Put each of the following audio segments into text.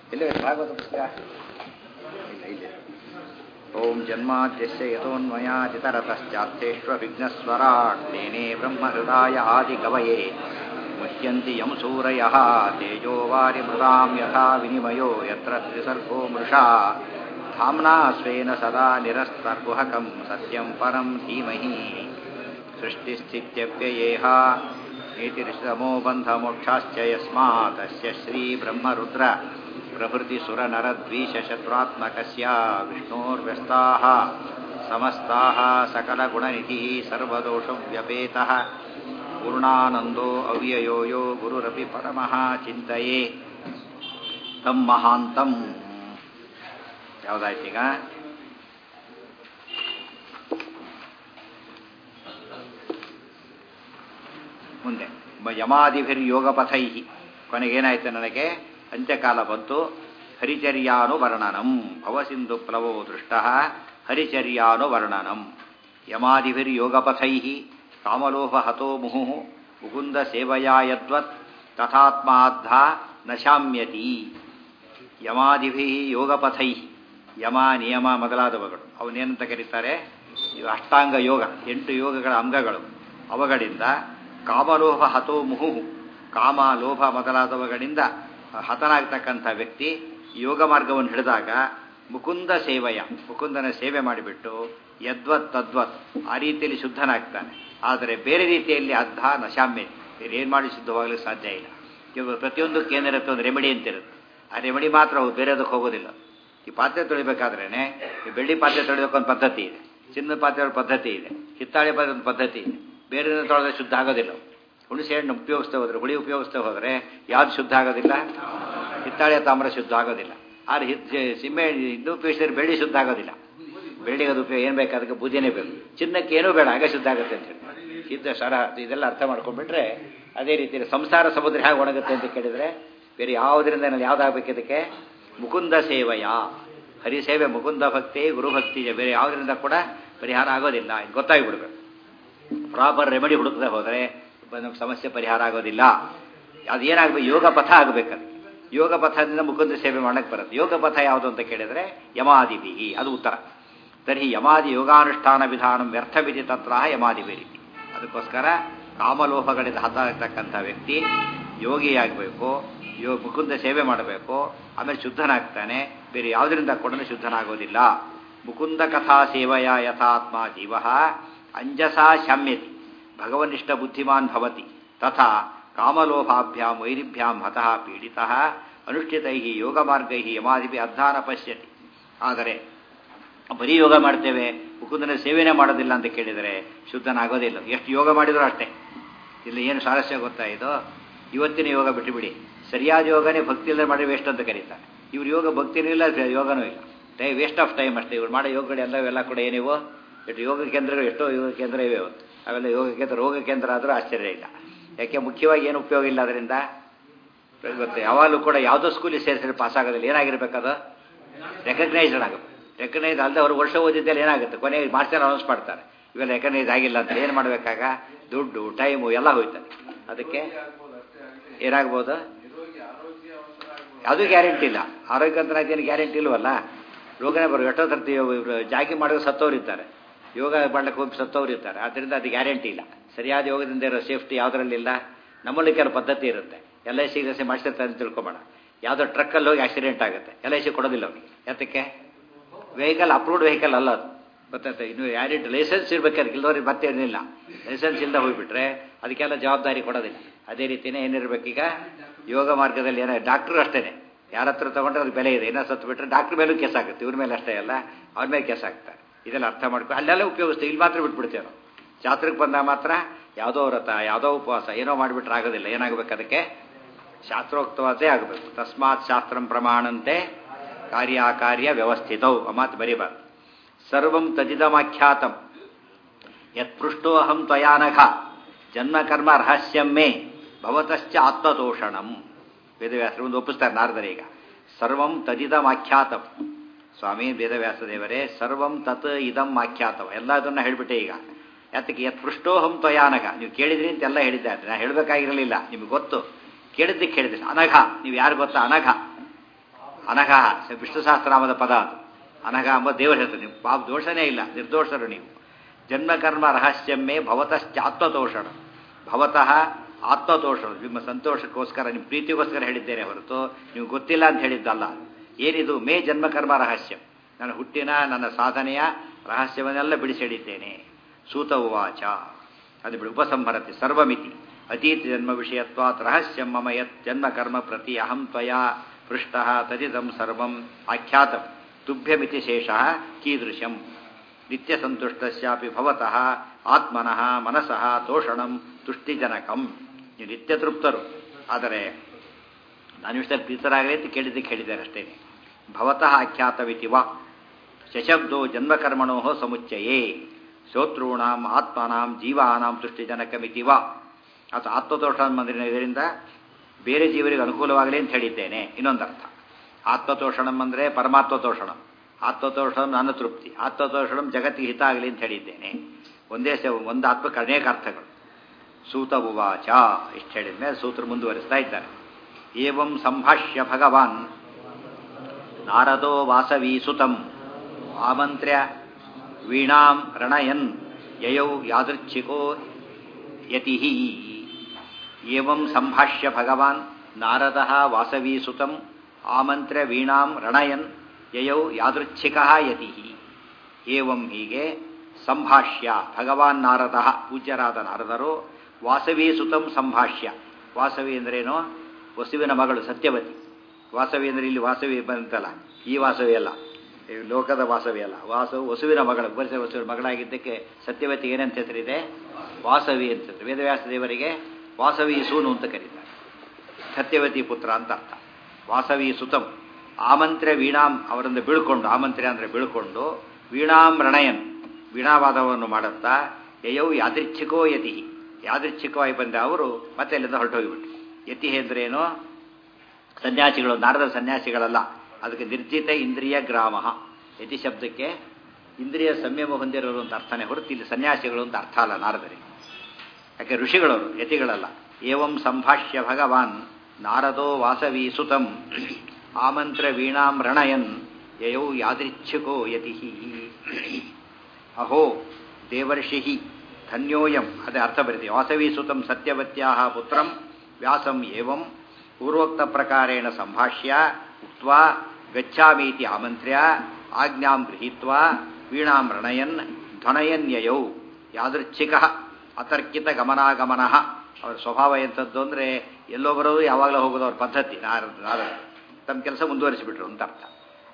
ಎಲ್ಲಿ ಭಾಗವತ ಪುಸ್ತಕ ಇಲ್ಲ. ಓಂ ಜನ್ಮಾದ್ಯಸ್ಯ ಯತೋನ್ಮಯಾದಿತರತಶ್ಚಾರ್ಥೇಷ್ವವಿಘ್ನಸ್ವರಾಟ್ ತೇನೇ ಬ್ರಹ್ಮಹೃದಾಯ ಆದಿಕವಯೇ ಮುಹ್ಯಂತಿ ಯಂ ಸೂರಯಃ ತೇಜೋ ವಾರಿಮೃದಾಂ ಯಥಾ ವಿನಿಮಯೋ ಯತ್ರ ತ್ರಿಸರ್ಗೋ ಮೃಷಾ ಧಾಮ್ನಾ ಸ್ವೇನ ಸದಾ ನಿರಸ್ತರ್ಗುಹಕಂ ಸತ್ಯಂ ಪರಂ ಧೀಮಹಿ ಸೃಷ್ಟಿಸ್ಥಿತ್ಯವ್ಯಯೇಹ ನೀತಿರಿಷಮೋ ಬಂಧಮೋಕ್ಷಾಶ್ಚ ಯಸ್ಮಾತ್ ತಸ್ಯ ಶ್ರೀ ಬ್ರಹ್ಮರುದ್ರ ಪ್ರಭೃತಿ ಸುರನರದ್ವೀಷಶತ್ರುತ್ಮಕಸ್ಯ ವಿಷ್ಣೋರ್ವ್ಯಸ್ತಾಃ ಸಮಸ್ತಾಃ ಸಕಲಗುಣನಿಧಿಃ ಸರ್ವದೋಷವ್ಯಪೇತಃ ಪೂರ್ಣಾನಂದೋ ಅವ್ಯಯೋ ಯೋ ಗುರುರಪಿ ಪರಮಃ ಚಿಂತಯೇ ತಂ ಮಹಾಂತಂ. ಯಾವುದಾಯ್ತೀಗ? ಮುಂದೆ ಯಮಾದಿಭಿರ್ಯೋಗಪಥೈ. ಕೊನೆಗೇನಾಯ್ತು? ನನಗೆ ಅಂತ್ಯಕಾಲ ಬಂತು. ಹರಿಚರ್ಯಾನುವರ್ಣನಂ ಭವಸಿಂಧು ಪ್ಲವೋ ದೃಷ್ಟ ಹರಿಚರ್ಯಾನುವರ್ಣನಂ. ಯಮಾದಿಭಿರ್ಯೋಗಪಥೈ ಕಾಮಲೋಭ ಹತೋ ಮುಹು ಮುಕುಂದ ಸೇವಯಾ ಯದ್ವತ್ ತಥಾತ್ಮಾದ್ಧ ನಶಾಮ್ಯತಿ. ಯಮಾದಿಭಿ ಯೋಗಪಥೈ, ಯಮ ನಿಯಮ ಮೊದಲಾದವುಗಳು ಅವನೇನಂತ ಕರೀತಾರೆ? ಇವು ಅಷ್ಟಾಂಗ ಯೋಗ, 8 ಯೋಗಗಳ ಅಂಗಗಳು. ಅವುಗಳಿಂದ ಕಾಮಲೋಭ ಹತೋ ಮುಹು, ಕಾಮ ಲೋಭ ಮೊದಲಾದವುಗಳಿಂದ ಹತನಾಗ್ತಕ್ಕಂಥ ವ್ಯಕ್ತಿ ಯೋಗ ಮಾರ್ಗವನ್ನು ಹಿಡಿದಾಗ ಮುಕುಂದ ಸೇವೆಯ, ಮುಕುಂದನ ಸೇವೆ ಮಾಡಿಬಿಟ್ಟು ಯದ್ವತ್ ತದ್ವತ್ ಆ ರೀತಿಯಲ್ಲಿ ಶುದ್ಧನಾಗ್ತಾನೆ. ಆದರೆ ಬೇರೆ ರೀತಿಯಲ್ಲಿ ಅರ್ಧ ನಶಾಮ್ಯ, ಬೇರೆ ಏನು ಮಾಡಿ ಶುದ್ಧವಾಗಲಿಕ್ಕೆ ಸಾಧ್ಯ ಇಲ್ಲ. ಇವಾಗ ಪ್ರತಿಯೊಂದಕ್ಕೆ ಏನಿರುತ್ತೆ ಒಂದು ರೆಮಿಡಿ ಅಂತಿರುತ್ತೆ. ಆ ರೆಮಿಡಿ ಮಾತ್ರ ಬೇರೆದಕ್ಕೆ ಹೋಗೋದಿಲ್ಲ. ಈ ಪಾತ್ರೆ ತೊಳಿಬೇಕಾದ್ರೇ ಈ ಬೆಳ್ಳಿ ಪಾತ್ರೆ ತೊಳಿಯೋಕ್ಕೊಂದು ಪದ್ಧತಿ ಇದೆ, ಚಿನ್ನದ ಪಾತ್ರೆ ಪದ್ಧತಿ ಇದೆ, ಹಿತ್ತಾಳೆ ಪಾತ್ರೆ ಒಂದು ಪದ್ಧತಿ ಇದೆ. ಬೇರೆ ತೊಳೆದ್ರೆ ಶುದ್ಧ ಆಗೋದಿಲ್ಲ. ಹುಣಸೆ ಹಣ್ಣು ಉಪಯೋಗಿಸ್ತಾ ಹೋದರೆ, ಹುಳಿ ಉಪಯೋಗಿಸ್ತಾ ಹೋದರೆ ಯಾವುದು ಶುದ್ಧ ಆಗೋದಿಲ್ಲ? ಹಿತ್ತಾಳೆ ತಾಮ್ರ ಶುದ್ಧ ಆಗೋದಿಲ್ಲ. ಆದರೆ ಸಿಮ್ಮೆ ಇನ್ನೂ ಉಪಯೋಗಿಸಿದ್ರೆ ಬೆಳ್ಳಿ ಶುದ್ಧ ಆಗೋದಿಲ್ಲ. ಬೆಳ್ಳಿಗೆ ಅದು ಉಪಯೋಗ ಏನು ಬೇಕು? ಅದಕ್ಕೆ ಬೂದಿನೇ ಬೇಕು. ಚಿನ್ನಕ್ಕೆ ಏನೂ ಬೇಡ, ಆಗ ಶುದ್ಧ ಆಗುತ್ತೆ ಅಂತ ಹೇಳಿ ಇದ್ದ ಸರ ಇದೆಲ್ಲ ಅರ್ಥ ಮಾಡ್ಕೊಂಡ್ಬಿಟ್ರೆ ಅದೇ ರೀತಿಯಲ್ಲಿ ಸಂಸಾರ ಸಮುದ್ರ ಹೇಗೆ ಒಣಗುತ್ತೆ ಅಂತ ಕೇಳಿದರೆ ಬೇರೆ ಯಾವುದರಿಂದ ಯಾವುದಾಗಬೇಕು? ಇದಕ್ಕೆ ಮುಕುಂದ ಸೇವೆಯ, ಹರಿಸೇವೆ, ಮುಕುಂದ ಭಕ್ತಿ, ಗುರುಭಕ್ತಿ, ಬೇರೆ ಯಾವುದರಿಂದ ಕೂಡ ಪರಿಹಾರ ಆಗೋದಿಲ್ಲ. ಇದು ಗೊತ್ತಾಗಿಬಿಡ್ಬೇಕು. ಪ್ರಾಪರ್ ರೆಮಿಡಿ ಹುಡುಕದೆ ಹೋದರೆ ನಮ್ಗೆ ಸಮಸ್ಯೆ ಪರಿಹಾರ ಆಗೋದಿಲ್ಲ. ಅದು ಏನಾಗಬೇಕು? ಯೋಗ ಪಥ ಆಗಬೇಕದು. ಯೋಗ ಪಥದಿಂದ ಮುಕುಂದ ಸೇವೆ ಮಾಡಕ್ಕೆ ಬರುತ್ತೆ. ಯೋಗ ಪಥ ಯಾವುದು ಅಂತ ಕೇಳಿದರೆ ಯಮಾದಿಭಿ, ಅದು ಉತ್ತರ. ತರ್ಹಿ ಯಮಾದಿ ಯೋಗಾನುಷ್ಠಾನ ವಿಧಾನ ವ್ಯರ್ಥವಿಧಿ ತತ್ರ ಯಮಾದಿಭಿ. ಅದಕ್ಕೋಸ್ಕರ ಕಾಮಲೋಭಗಳಿಂದ ಹತಾಗ್ತಕ್ಕಂಥ ವ್ಯಕ್ತಿ ಯೋಗಿಯಾಗಬೇಕು, ಮುಕುಂದ ಸೇವೆ ಮಾಡಬೇಕು, ಆಮೇಲೆ ಶುದ್ಧನಾಗ್ತಾನೆ. ಬೇರೆ ಯಾವುದರಿಂದ ಕೂಡ ಶುದ್ಧನಾಗೋದಿಲ್ಲ. ಮುಕುಂದ ಕಥಾ ಸೇವೆಯ ಯಥಾತ್ಮ ಜೀವ ಅಂಜಸಾ ಶಾಮ್ಯತಿ ಭಗವನಿಷ್ಠ ಬುದ್ಧಿಮಾನ್ ಭವತಿ ತಥಾ ಕಾಮಲೋಭಾಭ್ಯಾಂ ವೈರಿಭ್ಯಾಂ ಹತಃ ಪೀಡಿತಃ ಅನುಷ್ಠಿತೈ ಯೋಗ ಮಾರ್ಗೈ ಯಮಾದಿಭಿ ಅರ್ಧಾನ ಪಶ್ಯತಿ. ಆದರೆ ಬರೀ ಯೋಗ ಮಾಡ್ತೇವೆ, ಮುಕುಂದನ ಸೇವೆನೇ ಮಾಡೋದಿಲ್ಲ ಅಂತ ಕೇಳಿದರೆ ಶುದ್ಧನಾಗೋದಿಲ್ಲ. ಎಷ್ಟು ಯೋಗ ಮಾಡಿದರೂ ಅಷ್ಟೇ. ಇಲ್ಲಿ ಏನು ಸ್ವಾರಸ್ಯ ಗೊತ್ತಾ? ಇದು ಇವತ್ತಿನ ಯೋಗ ಬಿಟ್ಟುಬಿಡಿ, ಸರಿಯಾದ ಯೋಗನೇ ಭಕ್ತಿ ಇಲ್ಲದೆ ಮಾಡಿ ವೇಸ್ಟ್ ಅಂತ ಕರೀತಾರೆ. ಇವ್ರು ಯೋಗ ಭಕ್ತಿನೂ ಇಲ್ಲ, ಯೋಗನೂ ಇಲ್ಲ, ವೇಸ್ಟ್ ಆಫ್ ಟೈಮ್ ಅಷ್ಟೇ. ಇವ್ರು ಮಾಡೋ ಯೋಗಗಳೆಲ್ಲ ಕೂಡ ಏನಿವು? ಎಷ್ಟು ಯೋಗ ಕೇಂದ್ರಗಳು, ಎಷ್ಟೋ ಯೋಗ ಕೇಂದ್ರ ಇವೆ ಇವತ್ತು. ಅವೆಲ್ಲ ಯೋಗ ಕೇಂದ್ರ, ರೋಗ ಕೇಂದ್ರ ಆದರೂ ಆಶ್ಚರ್ಯ ಇಲ್ಲ. ಯಾಕೆ? ಮುಖ್ಯವಾಗಿ ಏನು ಉಪಯೋಗ ಇಲ್ಲ ಅದರಿಂದ. ಗೊತ್ತೆ, ಯಾವಾಗಲೂ ಕೂಡ ಯಾವುದೋ ಸ್ಕೂಲಿಗೆ ಸೇರಿಸಿದ್ರೆ ಪಾಸ್ ಆಗೋದಿಲ್ಲ. ಏನಾಗಿರ್ಬೇಕದು? ರೆಕಗ್ನೈಸ್ಡ್ ಆಗಬೇಕು. ರೆಕಗ್ನೈಸ್ ಅಲ್ಲದೆ ಅವರು ವರ್ಷ ಓದಿದ್ದಲ್ಲಿ ಏನಾಗುತ್ತೆ? ಕೊನೆಗೆ ಮಾಸ್ಟರ್ ಅನೌನ್ಸ್ ಮಾಡ್ತಾರೆ ಇವೆಲ್ಲ ರೆಕಗ್ನೈಸ್ ಆಗಿಲ್ಲ ಅಂತ. ಏನು ಮಾಡಬೇಕಾಗ? ದುಡ್ಡು, ಟೈಮು ಎಲ್ಲ ಹೋಯ್ತದೆ. ಅದಕ್ಕೆ ಏನಾಗ್ಬೋದು? ಅದು ಗ್ಯಾರಂಟಿ ಇಲ್ಲ. ಆರೋಗ್ಯ ಅಂತ ಏನು ಗ್ಯಾರಂಟಿ ಇಲ್ವಲ್ಲ. ರೋಗನೇ ಬರೋ ಎಷ್ಟೋ ಸರ್ತಿ ಜಾಗಿ ಮಾಡೋದು ಸತ್ತವ್ರು ಇರ್ತಾರೆ, ಯೋಗ ಮಾಡ್ಲಿಕ್ಕೆ ಹೋಗಿ ಸತ್ತವ್ರು ಇರ್ತಾರೆ. ಆದ್ದರಿಂದ ಅದು ಗ್ಯಾರಂಟಿ ಇಲ್ಲ. ಸರಿಯಾದ ಯೋಗದಿಂದ ಇರೋ ಸೇಫ್ಟಿ ಯಾವುದರಲ್ಲಿಲ್ಲ. ನಮ್ಮಲ್ಲಿ ಕೆಲವು ಪದ್ಧತಿ ಇರುತ್ತೆ. LIC ಮಾಡಿಸಿರ್ತಾರೆ ಅಂತ ತಿಳ್ಕೊಬೇಡ. ಯಾವುದೋ ಟ್ರಕ್ಕಲ್ಲಿ ಹೋಗಿ ಆಕ್ಸಿಡೆಂಟ್ ಆಗುತ್ತೆ, LIC ಕೊಡೋದಿಲ್ಲ ಅವನಿಗೆ. ಯಾತಕ್ಕೆ? ವೆಹಿಕಲ್ ಅಪ್ರೂವ್ಡ್ ವೆಹಿಕಲ್ ಅಲ್ಲ ಅದು, ಗೊತ್ತಾಯ್ತು. ಇನ್ನು ಯಾರಿಟ್ಟು ಲೈಸೆನ್ಸ್ ಇರ್ಬೇಕಾದ್ರೆ ಇಲ್ಲದವ್ರಿಗೆ ಮತ್ತೇನಿಲ್ಲ. ಲೈಸೆನ್ಸ್ ಇಲ್ಲದೆ ಹೋಗಿಬಿಟ್ರೆ ಅದಕ್ಕೆಲ್ಲ ಜವಾಬ್ದಾರಿ ಕೊಡೋದಿಲ್ಲ. ಅದೇ ರೀತಿಯೇ ಏನಿರಬೇಕೀಗ ಯೋಗ ಮಾರ್ಗದಲ್ಲಿ ಏನೋ ಡಾಕ್ಟ್ರು ಅಷ್ಟೇ, ಯಾರ ಹತ್ರ ತೊಗೊಂಡ್ರೆ ಅದು ಬೆಲೆ ಇದೆ. ಏನೋ ಸತ್ತು ಬಿಟ್ಟರೆ ಡಾಕ್ಟ್ರ್ ಮೇಲೂ ಕೇಸ್ ಆಗುತ್ತೆ. ಇವ್ರ ಮೇಲೆ ಅಷ್ಟೇ ಅಲ್ಲ, ಅವ್ರ ಮೇಲೆ ಕೇಸ್ ಆಗ್ತಾರೆ. ಇದೆಲ್ಲ ಅರ್ಥ ಮಾಡ್ಕೊಂಡು ಅಲ್ಲೆಲ್ಲ ಉಪಯೋಗಿಸ್ತೀವಿ. ಇಲ್ಲಿ ಮಾತ್ರ ಬಿಟ್ಬಿಡ್ತೇವೆ ನಾವು. ಶಾಸ್ತ್ರಕ್ಕೆ ಬಂದಾಗ ಮಾತ್ರ ಯಾವುದೋ ವ್ರತ, ಯಾವುದೋ ಉಪವಾಸ ಏನೋ ಮಾಡಿಬಿಟ್ರೆ ಆಗೋದಿಲ್ಲ. ಏನಾಗಬೇಕು? ಅದಕ್ಕೆ ಶಾಸ್ತ್ರೋಕ್ತವಾದೇ ಆಗಬೇಕು. ತಸ್ಮಾತ್ ಶಾಸ್ತ್ರಂ ಪ್ರಮಾಣಂತೆ ಕಾರ್ಯಾಕಾರ್ಯ ವ್ಯವಸ್ಥಿತವು. ಆ ಮಾತು ಬರೀಬಾರ್ದು. ಸರ್ವಂ ತಜಿದಮಾಖ್ಯಾತಂ ಯತ್ಪೃಷ್ಟೋಹಂ ತ್ವಯಾನಘ ಜನ್ಮಕರ್ಮ ರಹಸ್ಯಂ ಮೇ ಭವತಶ್ಚ ಆತ್ಮತೋಷಣಂ. ವೇದವ್ಯಾಸರು ಒಂದು ಒಪ್ಪಿಸ್ತಾರೆ ನಾರದರೀಗ. ಸರ್ವಂ ತಜಿದಮಾಖ್ಯಾತಂ. ಸ್ವಾಮಿ ವೇದವ್ಯಾಸದೇವರೇ, ಸರ್ವಂ ತತ್ ಇದಂ ಆಖ್ಯಾತವ, ಎಲ್ಲದನ್ನ ಹೇಳಿಬಿಟ್ಟೆ. ಈಗ ಯಾತಕ್ಕೆ? ಯತ್ಪೃಷ್ಟೋಹಂ ತ್ವಯಾನಘ, ನೀವು ಕೇಳಿದ್ರಿ ಅಂತೆಲ್ಲ ಹೇಳಿದ್ದೆ. ನಾನು ಹೇಳಬೇಕಾಗಿರಲಿಲ್ಲ, ನಿಮಗೆ ಗೊತ್ತು. ಕೇಳಿದ್ದಕ್ಕೆ ಹೇಳಿದ್ರಿ. ಅನಘ, ನೀವು ಯಾರು ಗೊತ್ತಾ? ಅನಘ. ಅನಘ ವಿಷ್ಣು ಸಹಸ್ರನಾಮದ ಪದ ಅದು. ಅನಘ ಎಂಬ ದೇವರ ಹೆಸರು. ನೀವು ಪಾಪ ದೋಷನೇ ಇಲ್ಲ, ನಿರ್ದೋಷರು ನೀವು. ಜನ್ಮಕರ್ಮ ರಹಸ್ಯಮ್ಮೆ ಭವತಶ್ಚಾತ್ಮತೋಷಣ. ಭವತಃ ಆತ್ಮತೋಷಣ. ನಿಮ್ಮ ಸಂತೋಷಕ್ಕೋಸ್ಕರ, ನಿಮ್ಮ ಪ್ರೀತಿಗೋಸ್ಕರ ಹೇಳಿದ್ದೇನೆ ಹೊರತು ನೀವು ಗೊತ್ತಿಲ್ಲ ಅಂತ ಹೇಳಿದ್ದಲ್ಲ. ಏನಿದು? ಮೇ ಜನ್ಮಕರ್ಮ ರಹಸ್ಯ. ನನ್ನ ಹುಟ್ಟಿನ ನನ್ನ ಸಾಧನೆಯ ರಹಸ್ಯವನ್ನೆಲ್ಲ ಬಿಡಿಸಿ ಹೇಳಿದ್ದೇನೆ. ಸೂತ ಉವಾಚ. ಅದು ಉಪಸಂಹರತಿ ಸರ್ವಮಿತಿ ಅತೀತ ಜನ್ಮ ವಿಷಯತ್ವಾತ್ ರಹಸ್ಯಂ ಮಮ ಯತ್ ಜನ್ಮಕರ್ಮ ಪ್ರತಿ ಅಹಂ ತ್ವಯಾ ಪೃಷ್ಟಃ ತದಿದಂ ಸರ್ವಂ ಆಖ್ಯಾತಂ ತುಭ್ಯಮಿತಿ ಶೇಷಃ ಕೀದೃಶಂ ನಿತ್ಯಸಂತುಷ್ಟಸ್ಯಾಪಿ ಭವತಃ ಆತ್ಮನಃ ಮನಸಃ ತೋಷಣಂ ತುಷ್ಟಿಜನಕಂ. ನೀವು ನಿತ್ಯ ತೃಪ್ತರು, ಆದರೆ ನಾನು ಇಷ್ಟ ಪ್ರೀತರಾಗಲಿ ಅಂತ ಕೇಳಿದ್ದಕ್ಕೆ ಹೇಳಿದ್ದಾರೆ ಅಷ್ಟೇ. ಭವತಃ ಆಖ್ಯಾತವಿತಿ ವಾ ಶಶಬ್ದೋ ಜನ್ಮಕರ್ಮಣೋ ಸಮುಚ್ಚಯೇ ಶ್ರೋತॄಣಾಂ ಆತ್ಮನಾಂ ಜೀವಾನಾಂ ತುಷ್ಟಿಜನಕಮಿತಿ ವಾ. ಅಥವಾ ಆತ್ಮತೋಷಣ ಅಂದರೆ ಇದರಿಂದ ಬೇರೆ ಜೀವರಿಗೆ ಅನುಕೂಲವಾಗಲಿ ಅಂತ ಹೇಳಿದ್ದೇನೆ. ಇನ್ನೊಂದರ್ಥ ಆತ್ಮತೋಷಣಂ ಅಂದರೆ ಪರಮಾತ್ಮತೋಷಣಂ. ಆತ್ಮತೋಷಣಂ ನನ್ನ ತೃಪ್ತಿ, ಆತ್ಮತೋಷಣಂ ಜಗತ್ತಿಗೆ ಹಿತ ಆಗಲಿ ಅಂತ ಹೇಳಿದ್ದೇನೆ. ಒಂದು ಆತ್ಮಕ್ಕೆ ಅನೇಕ ಅರ್ಥಗಳು. ಸೂತ ಉವಾಚ. ಇಷ್ಟು ಹೇಳಿದ ಮೇಲೆ ಸೂತ್ರ ಮುಂದುವರಿಸ್ತಾ ಇದ್ದಾರೆ. ಏವಂ ಸಂಭಾಷ್ಯ ಭಗವಾನ್ ನಾರದೋ ವಾಸವಿ ಸುತಂ ಆಮಂತ್ರ್ಯ ವೀಣಾಂ ರಣಯನ್ ಯಯೌ ಯಾದೃಚ್ಛಿಕೋ ಯತಿಃ. ಏವಂ ಸಂಭಾಷ್ಯ ಭಗವಾನ್ ನಾರದಃ ವಾಸವಿ ಸುತಂ ಆಮಂತ್ರ್ಯ ವೀಣಾಂ ರಣಯನ್ ಯಯೌ ಯಾದೃಚ್ಛಿಕಃ ಯತಿಃ. ಏವಂ ಹೀಗೆ ಸಂಭಾಷ್ಯ ಭಗವಾನ್ ನಾರದಃ ಪೂಜ್ಯರಾದ ನಾರದರು ವಾಸವಿ ಸುತಂ ಸಂಭಾಷ್ಯ. ವಾಸವಿ ಅಂದ್ರೇನು? ವಸುವಿನ ಮಗಳು ಸತ್ಯವತಿ. ವಾಸವಿ ಅಂದರೆ ಇಲ್ಲಿ ವಾಸವಿ ಬಂತಲ್ಲ, ಈ ವಾಸವಿ ಅಲ್ಲ, ಲೋಕದ ವಾಸವಿ ಅಲ್ಲ. ವಸುವಿನ ಮಗಳು, ವಸುವಿನ ಮಗಳಾಗಿದ್ದಕ್ಕೆ ಸತ್ಯವತಿ ಏನಂತ ಹೆಸರಿದೆ? ವಾಸವಿ ಅಂತ. ವೇದವ್ಯಾಸ ದೇವರಿಗೆ ವಾಸವಿ ಸೂನು ಅಂತ ಕರೀತಾರೆ. ಸತ್ಯವತಿ ಪುತ್ರ ಅಂತ ಅರ್ಥ. ವಾಸವಿ ಸುತಂ ಆಮಂತ್ರ್ಯ ವೀಣಾಂ, ಅವರನ್ನು ಬೀಳ್ಕೊಂಡು, ಆಮಂತ್ರ್ಯ ಅಂದರೆ ಬೀಳ್ಕೊಂಡು, ವೀಣಾಂ ರಣಯನ್ ವೀಣಾವಾದವನ್ನು ಮಾಡುತ್ತಾ, ಯಯೌ ಯಾದೃಚ್ಛಿಕೋ ಯತಿ, ಯಾದೃಚ್ಛಿಕವಾಗಿ ಬಂದ ಅವರು ಮತ್ತೆ ಅಲ್ಲಿಂದ ಹೊರಟೋಗಿಬಿಟ್ರು. ಯತಿ ಅಂದ್ರೇನು? ಸನ್ಯಾಸಿಗಳು. ನಾರದ ಸನ್ಯಾಸಿಗಳಲ್ಲ, ಅದಕ್ಕೆ ನಿರ್ಜಿತ ಇಂದ್ರಿಯ ಗ್ರಾಮ. ಯತಿ ಶಬ್ದಕ್ಕೆ ಇಂದ್ರಿಯ ಸಂಯಮ ಹೊಂದಿರೋರು ಅಂತ ಅರ್ಥನೇ ಹೊರತು ಇಲ್ಲಿ ಸನ್ಯಾಸಿಗಳು ಅಂತ ಅರ್ಥ ಅಲ್ಲ ನಾರದರಿಗೆ. ಯಾಕೆ ಋಷಿಗಳವರು, ಯತಿಗಳಲ್ಲ. ಏವಂ ಸಂಭಾಷ್ಯ ಭಗವಾನ್ ನಾರದೋ ವಾಸವಿ ಸುತಂ ಆಮಂತ್ರ ವೀಣಾಂ ರಣಯನ್ ಯಯೌ ಯಾದೃಚ್ಛಿಕೋ ಯತಿ. ಅಹೋ ದೇವರ್ಷಿ ಧನ್ಯೋಯಂ. ಅದೇ ಅರ್ಥ ಬರೀತಿ. ವಾಸವಿ ಸುತಂ ಸತ್ಯವತ್ಯಾ ಪುತ್ರಂ ವ್ಯಾಸಂ ಏವಂ ಪೂರ್ವೋಕ್ತ ಪ್ರಕಾರೇಣ ಸಂಭಾಷ್ಯ ಉಕ್ತ್ವಾ ಗಚ್ಛಾಮೀತಿ ಆಮಂತ್ರ್ಯ ಆಜ್ಞಾಂ ಗೃಹೀತ್ವಾ ವೀಣಾಂ ರಣಯನ್ ಧ್ವನಯನ್ಯಯೌ ಯಾದೃಚ್ಛಿಕಃ ಅತರ್ಕಿತ ಗಮನಾಗಮನಃ. ಅವರ ಸ್ವಭಾವ ಎಂಥದ್ದು ಅಂದರೆ ಎಲ್ಲೋ ಬರೋದು ಯಾವಾಗಲೂ ಹೋಗೋದು ಅವ್ರ ಪದ್ಧತಿ. ನಾರದ ತಮ್ಮ ಕೆಲಸ ಮುಂದುವರಿಸಿಬಿಟ್ರು ಅಂತ ಅರ್ಥ.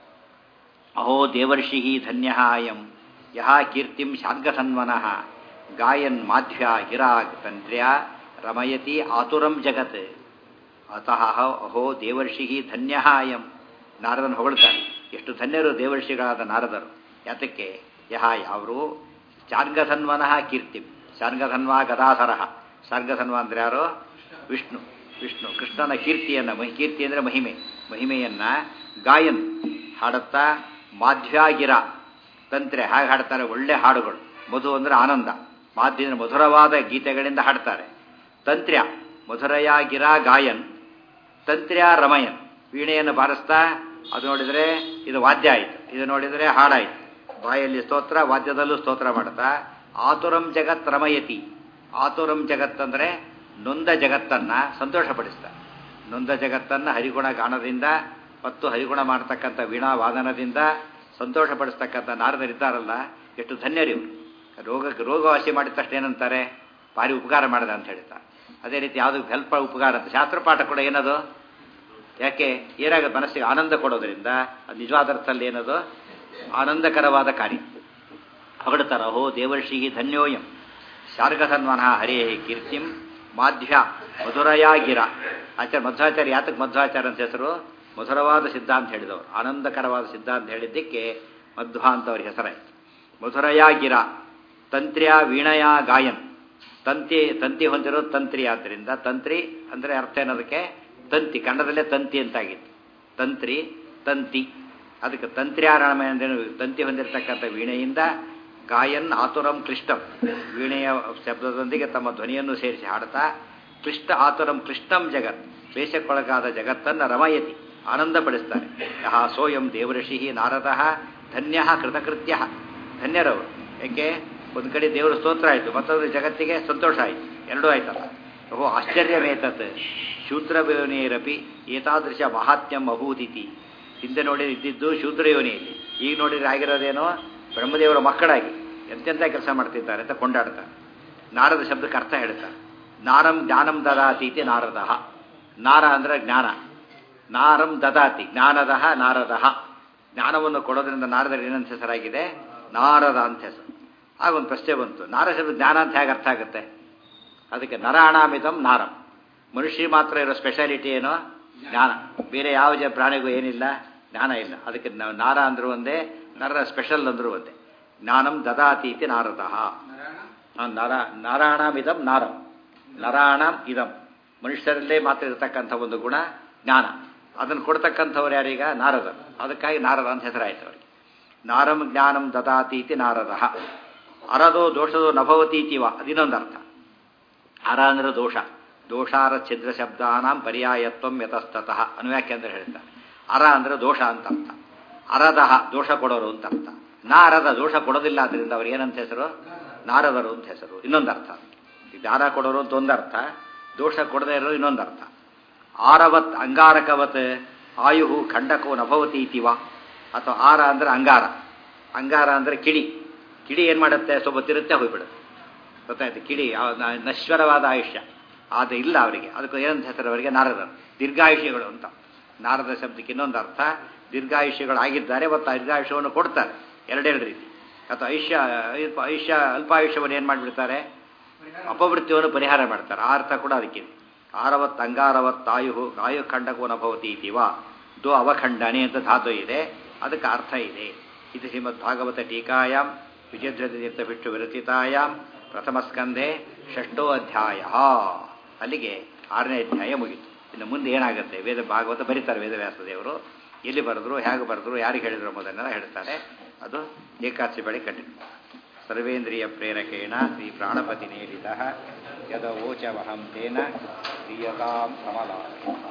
ಅಹೋ ದೇವರ್ಷಿ ಧನ್ಯ ಅಯಂ ಯಹ ಕೀರ್ತಿಂ ಶಾರ್ಗಸನ್ವನಃ ಗಾಯನ್ ಮಾಧ್ಯ ಹಿರಾಗ್ ತಂತ್ರ್ಯ ರಮಯತಿ ಆತುರಂ ಜಗತ್. ಅತಃ ಅಹೋ ದೇವರ್ಷಿ ಧನ್ಯ ಅಯಂ. ನಾರದನ್ನು ಹೊಗಳ್ತಾರೆ. ಎಷ್ಟು ಧನ್ಯರು ದೇವರ್ಷಿಗಳಾದ ನಾರದರು. ಯಾತಕ್ಕೆ? ಯಹ ಯಾವರು ಶಾರ್ಗಧನ್ವನಃ ಕೀರ್ತಿಂ. ಶಾರ್ಗಧನ್ವ ಗದಾಧರ. ಶಾರ್ಗಧನ್ವ ಅಂದರೆ ಯಾರು? ವಿಷ್ಣು. ವಿಷ್ಣು ಕೃಷ್ಣನ ಕೀರ್ತಿಯನ್ನು, ಕೀರ್ತಿ ಅಂದರೆ ಮಹಿಮೆ, ಮಹಿಮೆಯನ್ನ ಗಾಯನ್ ಹಾಡುತ್ತಾ, ಮಾಧ್ಯಾಗಿರ ತಂತ್ರೆ ಹಾಗೆ ಹಾಡ್ತಾರೆ. ಒಳ್ಳೆ ಹಾಡುಗಳು. ಮಧು ಅಂದರೆ ಆನಂದ, ಮಾಧ್ಯ ಮಧುರವಾದ ಗೀತೆಗಳಿಂದ ಹಾಡ್ತಾರೆ. ತಂತ್ರ್ಯ ಮಧುರಯಾಗಿರ ಗಾಯನ್, ತಂತ್ರ್ಯ ರಮಯನ್ ವೀಣೆಯನ್ನು ಬಾರಿಸ್ತಾ. ಅದು ನೋಡಿದರೆ ಇದು ವಾದ್ಯ ಆಯಿತು, ಇದು ನೋಡಿದರೆ ಹಾಡಾಯಿತು. ಬಾಯಲ್ಲಿ ಸ್ತೋತ್ರ, ವಾದ್ಯದಲ್ಲೂ ಸ್ತೋತ್ರ ಮಾಡ್ತಾ. ಆತುರಂ ಜಗತ್ ರಮಯತಿ. ಆತುರಂ ಜಗತ್ತಂದರೆ ನೊಂದ ಜಗತ್ತನ್ನು ಸಂತೋಷಪಡಿಸ್ತಾರೆ. ನೊಂದ ಜಗತ್ತನ್ನು ಹರಿಗುಣ ಗಾನದಿಂದ ಮತ್ತು ಹರಿಗುಣ ಮಾಡತಕ್ಕಂಥ ವೀಣಾ ವಾದನದಿಂದ ಸಂತೋಷಪಡಿಸ್ತಕ್ಕಂಥ ನಾರದರಿದ್ದಾರಲ್ಲ, ಎಷ್ಟು ಧನ್ಯರಿವರು. ರೋಗವಾಸಿ ಮಾಡಿದ ತಕ್ಷಣ ಏನಂತಾರೆ? ಭಾರಿ ಉಪಕಾರ ಮಾಡಿದ ಅಂತ ಹೇಳ್ತಾರೆ. ಅದೇ ರೀತಿ ಯಾವುದಕ್ಕೆ ಹೆಲ್ಪ್ ಉಪಕಾರ ಅಂತ ಶಾಸ್ತ್ರಪಾಠ ಕೂಡ ಏನದು? ಯಾಕೆ ಏನಾಗುತ್ತೆ? ಮನಸ್ಸಿಗೆ ಆನಂದ ಕೊಡೋದ್ರಿಂದ ಅದು ನಿಜವಾದ ಅರ್ಥದಲ್ಲಿ ಏನದು? ಆನಂದಕರವಾದ ಕಾರ್ಯ. ಹೊಗಡ್ತಾರ. ಹೋ ದೇವರ್ಷಿ ಧನ್ಯೋಯಂ ಶಾರ್ಗಧನ್ವನಃ ಹರೇ ಕೀರ್ತಿಂ ಮಾಧ್ಯ ಮಧುರಯಾಗಿರ. ಮಧ್ವಾಚಾರ್ಯ ಯಾತಕ್ಕೆ ಮಧ್ವಾಚಾರ್ಯ ಅಂತ ಹೆಸರು? ಮಧುರವಾದ ಸಿದ್ಧಾಂತ ಹೇಳಿದವರು, ಆನಂದಕರವಾದ ಸಿದ್ಧಾಂತ ಹೇಳಿದ್ದಕ್ಕೆ ಮಧ್ವ ಅಂತ ಅವ್ರ ಹೆಸರಾಯಿತು. ಮಧುರಯಾಗಿರ ತಂತ್ರ್ಯ ವೀಣಯ ಗಾಯನ್. ತಂತಿ ಹೊಂದಿರೋದು ತಂತ್ರಿ. ಆದ್ದರಿಂದ ತಂತ್ರಿ ಅಂದರೆ ಅರ್ಥ ಏನದಕ್ಕೆ? ತಂತಿ. ಕನ್ನಡದಲ್ಲೇ ತಂತಿ ಅಂತಾಗಿತ್ತು. ತಂತ್ರಿ ತಂತಿ. ಅದಕ್ಕೆ ತಂತ್ರ್ಯಾರಾಮ ಅಂದ್ರೇನು? ತಂತಿ ಹೊಂದಿರತಕ್ಕಂಥ ವೀಣೆಯಿಂದ ಗಾಯನ್ ಆತುರಂ ಕ್ಲಿಷ್ಟಂ. ವೀಣೆಯ ಶಬ್ದದೊಂದಿಗೆ ತಮ್ಮ ಧ್ವನಿಯನ್ನು ಸೇರಿಸಿ ಹಾಡ್ತಾ ಕ್ಲಿಷ್ಟ ಆತುರಂ ಕ್ಲಿಷ್ಟಂ ಜಗತ್, ಕ್ಲೇಶಕ್ಕೊಳಗಾದ ಜಗತ್ತನ್ನು ರಮಯತಿ ಆನಂದಪಡಿಸ್ತಾರೆ. ಯಹ ಸೋಯಂ ದೇವಋಷಿ ನಾರದಃ ಧನ್ಯ ಕೃತಕೃತ್ಯ, ಧನ್ಯರವರು. ಯಾಕೆ ಒಂದು ಕಡೆ ದೇವರ ಸ್ತೋತ್ರ ಆಯಿತು, ಮತ್ತೊಂದು ಜಗತ್ತಿಗೆ ಸಂತೋಷ ಆಯಿತು, ಎರಡೂ ಆಯ್ತಲ್ಲ. ಓಹೋ ಆಶ್ಚರ್ಯಮೇತತ್ ಶೂದ್ರಯೋನೇರಪಿ ಏತಾದೃಶ ಮಹಾತ್ಮ್ಯಂ ಅಭೂತಿಥಿ. ಹಿಂದೆ ನೋಡಿ ಇದ್ದಿದ್ದು ಶೂದ್ರ ಯೋನಿಯಲ್ಲಿ, ಈಗ ನೋಡಿದ್ರೆ ಆಗಿರೋದೇನೋ ಬ್ರಹ್ಮದೇವರ ಮಕ್ಕಳಾಗಿ ಎಂತೆಂಥ ಕೆಲಸ ಮಾಡ್ತಿದ್ದಾರೆ ಅಂತ ಕೊಂಡಾಡ್ತಾರೆ. ನಾರದ ಶಬ್ದಕ್ಕೆ ಅರ್ಥ ಹೇಳ್ತಾರೆ. ನಾರಂ ಜ್ಞಾನಂ ದದಾತೀತಿ ನಾರದಃ. ನಾರ ಅಂದರೆ ಜ್ಞಾನ, ನಾರಂ ದದಾತಿ ಜ್ಞಾನದಃ ನಾರದಃ. ಜ್ಞಾನವನ್ನು ಕೊಡೋದ್ರಿಂದ ನಾರದರಿಗೆ ಏನಂತ ಹೆಸರಾಗಿದೆ? ನಾರದ ಅಂತ ಹೆಸರು. ಆಗೊಂದು ಪ್ರಶ್ನೆ ಬಂತು, ನಾರ ಶಬ್ದ ಜ್ಞಾನ ಅಂತ ಹೇಗೆ ಅರ್ಥ ಆಗುತ್ತೆ? ಅದಕ್ಕೆ ನರಾಣಾಮಿತಂ ನಾರಂ. ಮನುಷ್ಯ ಮಾತ್ರ ಇರೋ ಸ್ಪೆಷಾಲಿಟಿ ಏನೋ ಜ್ಞಾನ, ಬೇರೆ ಯಾವ ಪ್ರಾಣಿಗೂ ಏನಿಲ್ಲ, ಜ್ಞಾನ ಇಲ್ಲ. ಅದಕ್ಕೆ ನಾರ ಅಂದರೂ ಒಂದೇ, ನರ ಸ್ಪೆಷಲ್ ಅಂದರೂ ಒಂದೇ. ಜ್ಞಾನಂ ದದಾತೀತಿ ನಾರದಃ. ನಾರಾಯಣಮಿದಂ ನಾರಂ, ನರಾಣಂ ಇದಂ. ಮನುಷ್ಯರಲ್ಲೇ ಮಾತ್ರ ಇರತಕ್ಕಂಥ ಒಂದು ಗುಣ ಜ್ಞಾನ, ಅದನ್ನು ಕೊಡ್ತಕ್ಕಂಥವ್ರು ಯಾರೀಗ? ನಾರದ. ಅದಕ್ಕಾಗಿ ನಾರದ ಅಂತ ಹೆಸರಾಯಿತು ಅವರಿಗೆ. ನಾರಂ ಜ್ಞಾನಂ ದದಾತೀತಿ ನಾರದಃ. ಅರದೋ ದೋಷದೋ ನಭವತೀತಿವ, ಅದಿನ್ನೊಂದು ಅರ್ಥ. ಅರ ಅಂದರೆ ದೋಷ, ದೋಷಾರ ಛಿದ್ರ ಶಬ್ದಾನಾಂ ಪರ್ಯಾಯತ್ವಂ ಯತಸ್ತತಃ ಅನ್ವ್ಯಾಖ್ಯ ಅಂತ ಹೇಳ್ತಾರೆ. ಅರ ಅಂದರೆ ದೋಷ ಅಂತ ಅರ್ಥ, ಅರದಃ ದೋಷ ಕೊಡೋರು ಅಂತ ಅರ್ಥ. ನಾರದ ದೋಷ ಕೊಡೋದಿಲ್ಲ, ಅದರಿಂದ ಅವ್ರು ಏನಂತ ಹೆಸರು? ನಾರದರು ಅಂತ ಹೆಸರು. ಇನ್ನೊಂದು ಅರ್ಥ, ಜ್ಞಾನ ಕೊಡೋರು ಅಂತ ಒಂದು ಅರ್ಥ, ದೋಷ ಕೊಡದೇ ಇರೋರು ಇನ್ನೊಂದು ಅರ್ಥ. ಆರವತ್ ಅಂಗಾರಕವತ್ ಆಯು ಖಂಡಕೋ ನಭವತೀತಿವ. ಅಥವಾ ಆರ ಅಂದರೆ ಅಂಗಾರ, ಅಂಗಾರ ಅಂದರೆ ಕಿಡಿ. ಕಿಡಿ ಏನು ಮಾಡುತ್ತೆ? ಸ್ವಲ್ಪ ತಿರುತ್ತೆ, ಹೋಗ್ಬಿಡುತ್ತೆ. ಗೊತ್ತಾಯ್ತು? ಕಿಡಿ ನಶ್ವರವಾದ ಆಯುಷ್ಯ ಅದು ಇಲ್ಲ ಅವರಿಗೆ. ಅದಕ್ಕೆ ಏನಂತ ಹೆಸರು ಅವರಿಗೆ? ನಾರದರು, ದೀರ್ಘಾಯುಷ್ಯಗಳು ಅಂತ. ನಾರದ ಶಬ್ದಕ್ಕೆ ಇನ್ನೊಂದು ಅರ್ಥ, ದೀರ್ಘಾಯುಷ್ಯಗಳಾಗಿದ್ದಾರೆ ಮತ್ತು ದೀರ್ಘಾಯುಷ್ಯವನ್ನು ಕೊಡ್ತಾರೆ, ಎರಡೆರಡು ರೀತಿ. ಅಥವಾ ಆಯುಷ್ಯ ಅಲ್ಪಾಯುಷ್ಯವನ್ನು ಏನು ಮಾಡಿಬಿಡ್ತಾರೆ? ಅಪವೃತ್ತಿಯನ್ನು ಪರಿಹಾರ ಮಾಡ್ತಾರೆ. ಆ ಅರ್ಥ ಕೂಡ ಅದಕ್ಕಿದೆ. ಆರವತ್ ಅಂಗಾರವತ್ ಆಯು ಆಯು ಖಂಡಕೋ ನಭವತಿ ಇತಿವ. ದೋ ಅವಖಂಡನೆ ಅಂತ ಧಾತು ಇದೆ, ಅದಕ್ಕೆ ಅರ್ಥ ಇದೆ. ಇದು ಶ್ರೀಮದ್ ಭಾಗವತ ಟೀಕಾಯಾಮ್ ವಿಜಯಧ್ವಜತೀರ್ಥಭಿಕ್ಷು ವಿರಚಿತಾಯಾಮ್ ಪ್ರಥಮ ಸ್ಕಂಧೆ 6ನೇ ಅಧ್ಯಾಯ. ಅಲ್ಲಿಗೆ 6ನೇ ಅಧ್ಯಾಯ ಮುಗಿತು. ಇನ್ನು ಮುಂದೆ ಏನಾಗುತ್ತೆ? ವೇದ ಭಾಗವತ ಬರೀತಾರೆ ವೇದವ್ಯಾಸ ದೇವರು. ಎಲ್ಲಿ ಬರೆದ್ರು, ಹೇಗೆ ಬರೆದ್ರು, ಯಾರಿಗೆ ಹೇಳಿದ್ರು ಎಂಬುದನ್ನೆಲ್ಲ ಹೇಳ್ತಾರೆ. ಅದು ಏಕಾದಶಿ ಬಳಿ ಕಂಟಿನ್ಯೂ. ಸರ್ವೇಂದ್ರಿಯ ಪ್ರೇರಕೇಣ ಶ್ರೀ ಪ್ರಾಣಪತಿ ನೇರಿತ ಯದವೋಚವಹಂ ತೇನ ಪ್ರಿಯತಾಂ ಕಮಲಾಲಯ.